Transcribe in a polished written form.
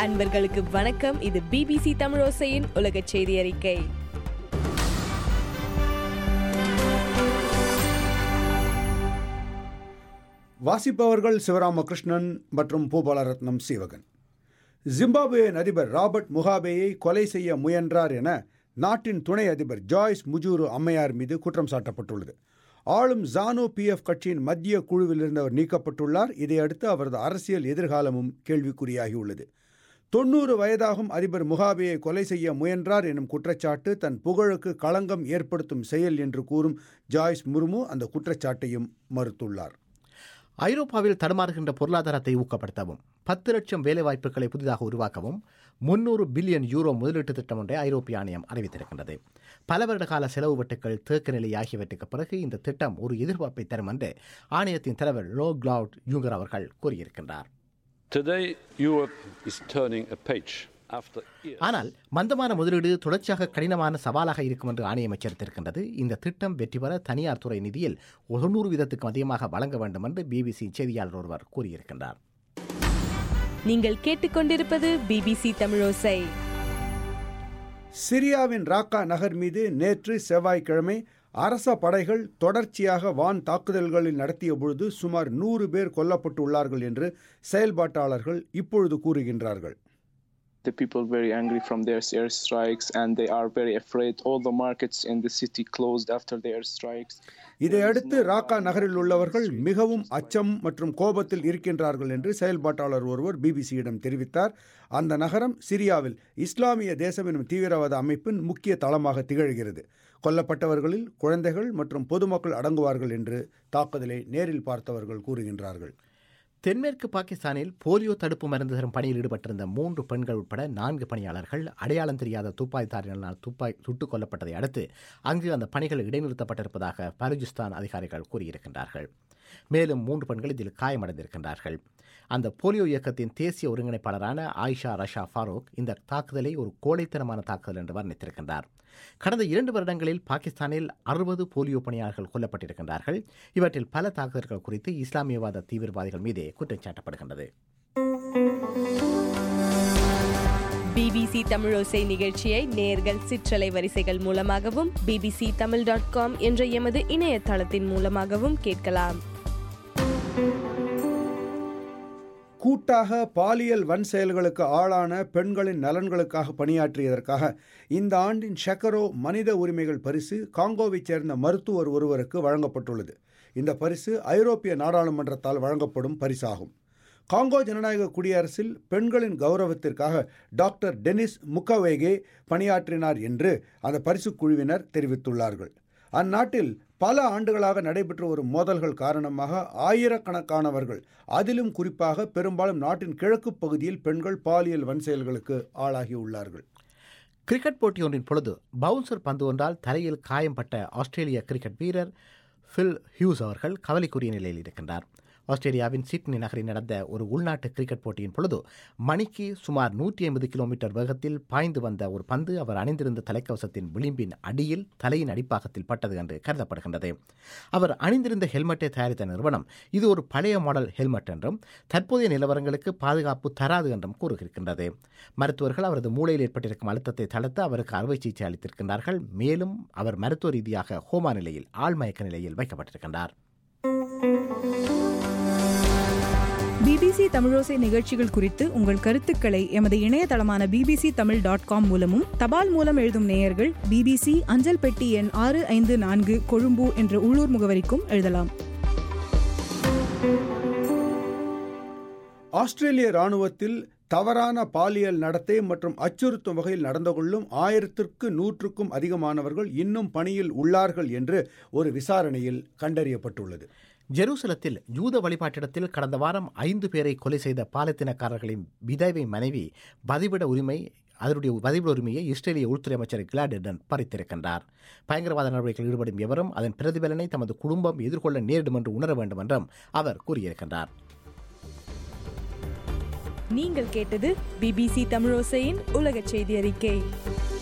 அன்பர்களுக்கு வணக்கம். இது BBC தமிழோசையின் உலக செய்தி அறிக்கை. வாசிப்பவர்கள் சிவராமகிருஷ்ணன் மற்றும் பூபாலரத்னம் சீவகன். ஜிம்பாப்வேயின் அதிபர் ராபர்ட் முகாபேயை கொலை செய்ய முயன்றார் என நாட்டின் துணை அதிபர் ஜாய்ஸ் முஜூரு அம்மையார் மீது குற்றம் சாட்டப்பட்டுள்ளது. ஆளும் ஜானு PF கட்சியின் மத்திய குழுவில் இருந்தவர் நீக்கப்பட்டுள்ளார். இதையடுத்து அவரது அரசியல் எதிர்காலமும் கேள்விக்குறியாகியுள்ளது. 90 வயதாகும் அதிபர் முகாபேயை கொலை செய்ய முயன்றார் எனும் குற்றச்சாட்டு தன் புகழுக்கு களங்கம் ஏற்படுத்தும் செயல் என்று கூறும் ஜாய்ஸ் முர்மு அந்த குற்றச்சாட்டையும் மறுத்துள்ளார். ஐரோப்பாவில் தடுமாறுகின்ற பொருளாதாரத்தை ஊக்கப்படுத்தவும் 10 லட்சம் வேலைவாய்ப்புகளை புதிதாக உருவாக்கவும் 300 பில்லியன் யூரோ முதலீட்டு திட்டம் ஒன்றை ஐரோப்பிய ஆணையம் அறிவித்திருக்கின்றது. பல வருட கால செலவு வெட்டுக்கள், தேக்க நிலை ஆகியவற்றுக்கு பிறகு இந்த திட்டம் ஒரு எதிர்பார்ப்பை தரும் என்று ஆணையத்தின் தலைவர் லோ கிளவுட் யூங்கர் அவர்கள் கூறியிருக்கின்றார். ஆனால் மந்தமான முதலீடு தொடர்ச்சியாக கடினமான சவாலாக இருக்கும் என்று ஆணையம் எச்சரித்திருக்கின்றது. இந்த திட்டம் வெற்றி பெற தனியார் துறை நிதியில் 90% அதிகமாக வழங்க வேண்டும் என்று BBC செய்தியாளர் ஒருவர் கூறியிருக்கின்றார். நீங்கள் கேட்டுக்கொண்டிருப்பது BBC தமிழோசை. சிரியாவின் ராக்கா நகர் மீது நேற்று செவ்வாய்க்கிழமை அரச படைகள் தொடர்ச்சியாக வான் தாக்குதல்களில் நடத்திய பொழுது சுமார் 100 பேர் கொல்லப்பட்டுள்ளார்கள் என்று செயல்பாட்டாளர்கள் இப்பொழுது கூறுகின்றார்கள். The people very angry from their airstrikes and they are very afraid. All the markets in the city closed after the airstrikes. இதையடுத்து ராக்கா நகரில் உள்ளவர்கள் மிகவும் அச்சம் மற்றும் கோபத்தில் இருக்கின்றார்கள் என்று செயல்பாட்டாளர் ஒருவர் BBCயிடம் தெரிவித்தார். அந்த நகரம் சிரியாவில் இஸ்லாமிய தேசம் எனும் தீவிரவாத அமைப்பின் முக்கிய தளமாக திகழ்கிறது. கொல்லப்பட்டவர்களில் குழந்தைகள் மற்றும் பொதுமக்கள் அடங்குவார்கள் என்று தாக்குதலை நேரில் பார்த்தவர்கள் கூறுகின்றார்கள். தென்மேற்கு பாகிஸ்தானில் போலியோ தடுப்பு மருந்து தரும் பணியில் ஈடுபட்டிருந்த 3 பெண்கள் உட்பட 4 பணியாளர்கள் அடையாளம் தெரியாத துப்பாக்கிதாரிகளால் சுட்டுக் கொல்லப்பட்டதை அடுத்து அங்கு அந்த பணிகள் இடைநிறுத்தப்பட்டிருப்பதாக பலுச்சிஸ்தான் அதிகாரிகள் கூறியிருக்கின்றார்கள். மேலும் 3 பெண்கள் இதில் காயமடைந்திருக்கின்றார்கள். அந்த போலியோ இயக்கத்தின் தேசிய ஒருங்கிணைப்பாளரான ஆயிஷா ரஷா ஃபாரூக் இந்த தாக்குதலை ஒரு கோழைத்தனமான தாக்குதல் என்று வர்ணித்திருக்கின்றார். கடந்த 2 வருடங்களில் பாகிஸ்தானில் 60 போலியோ பணியாளர்கள் கொல்லப்பட்டிருக்கின்றார்கள். இவற்றில் பல தாக்குதல்கள் குறித்து இஸ்லாமியவாத தீவிரவாதிகள் மீதே குற்றம் சாட்டப்படுகின்றது. BBC தமிழோசை நிகழ்ச்சியை நேயர்கள் சிற்றலை வரிசைகள் மூலமாகவும் bbctamil.com என்ற எமது இணையதளத்தின் மூலமாகவும் கேட்கலாம். கூட்டாக பாலியல் வன் செயல்களுக்கு ஆளான பெண்களின் நலன்களுக்காக பணியாற்றியதற்காக இந்த ஆண்டின் ஷெக்கரோ மனித உரிமைகள் பரிசு காங்கோவைச் சேர்ந்த மருத்துவர் ஒருவருக்கு வழங்கப்பட்டுள்ளது. இந்த பரிசு ஐரோப்பிய நாடாளுமன்றத்தால் வழங்கப்படும் பரிசாகும். காங்கோ ஜனநாயக குடியரசில் பெண்களின் கௌரவத்திற்காக டாக்டர் டெனிஸ் முக்கவேகே பணியாற்றினார் என்று அந்த பரிசு குழுவினர் தெரிவித்துள்ளார்கள். அந்நாட்டில் பல ஆண்டுகளாக நடைபெற்று வரும் மோதல்கள் காரணமாக ஆயிரக்கணக்கானவர்கள், அதிலும் குறிப்பாக பெரும்பாலும் நாட்டின் கிழக்கு பகுதியில் பெண்கள் பாலியல் வன் செயல்களுக்கு ஆளாகியுள்ளார்கள். கிரிக்கெட் போட்டி ஒன்றின் பொழுது பவுன்சர் பந்து ஒன்றால் தலையில் காயம்பட்ட ஆஸ்திரேலிய கிரிக்கெட் வீரர் ஃபில் ஹியூஸ் அவர்கள் கவலைக்குரிய நிலையில் இருக்கின்றார். ஆஸ்திரேலியாவின் சிட்னி நகரில் நடந்த ஒரு உள்நாட்டு கிரிக்கெட் போட்டியின் பொழுது மணிக்கு சுமார் 150 கிலோமீட்டர் வேகத்தில் பாய்ந்து வந்த ஒரு பந்து அவர் அணிந்திருந்த தலைக்கவசத்தின் விளிம்பின் அடியில் தலையின் அடிப்பாகத்தில் பட்டது என்று கருதப்படுகின்றது. அவர் அணிந்திருந்த ஹெல்மெட்டை தயாரித்த நிறுவனம் இது ஒரு பழைய மாடல் ஹெல்மெட் என்றும் தற்போதைய நிலவரங்களுக்கு பாதுகாப்பு தராது என்றும் கூறுகின்றது. மருத்துவர்கள் அவரது மூளையில் ஏற்பட்டிருக்கும் அழுத்தத்தை தளர்த்த அவருக்கு அறுவை சிகிச்சை அளித்திருக்கின்றார்கள். மேலும் அவர் மருத்துவ ரீதியாக கோமா நிலையில் ஆழ்மயக்க நிலையில் வைக்கப்பட்டிருக்கின்றார். BBC தமிழோசை நிகழ்ச்சிகள் குறித்து உங்கள் கருத்துக்களை எமது இணையதளமான bbctamil.com மூலமும் தபால் மூலம் எழுதும் நேயர்கள் BBC அஞ்சல் பெட்டி எண் 654 கொழும்பு என்ற உள்ளூர் முகவரிக்கும் எழுதலாம். ஆஸ்திரேலிய இராணுவத்தில் தவறான பாலியல் நடத்தை மற்றும் அச்சுறுத்தும் வகையில் நடந்து கொள்ளும் 1100க்கும் அதிகமானவர்கள் இன்னும் பணியில் உள்ளார்கள் என்று ஒரு விசாரணையில் கண்டறியப்பட்டுள்ளது. ஜெருசலத்தில் யூத வழிபாட்டிடத்தில் கடந்த வாரம் 5 பேரை கொலை செய்த பாலத்தினக்காரர்களின் விதவை மனைவி வதிவிட உரிமையை இஸ்ரேலிய உள்துறை அமைச்சர் கிலாட் எர்டன் பறித்திருக்கின்றார். பயங்கரவாத நடவடிக்கையில் ஈடுபடும் எவரும் அதன் பிரதிபலனை தமது குடும்பம் எதிர்கொள்ள நேரிடும் என்று உணர வேண்டும் என்றும் அவர் கூறியிருக்கின்றார். நீங்கள் கேட்டது BBC தமிழோசையின் உலக செய்தி அறிக்கை.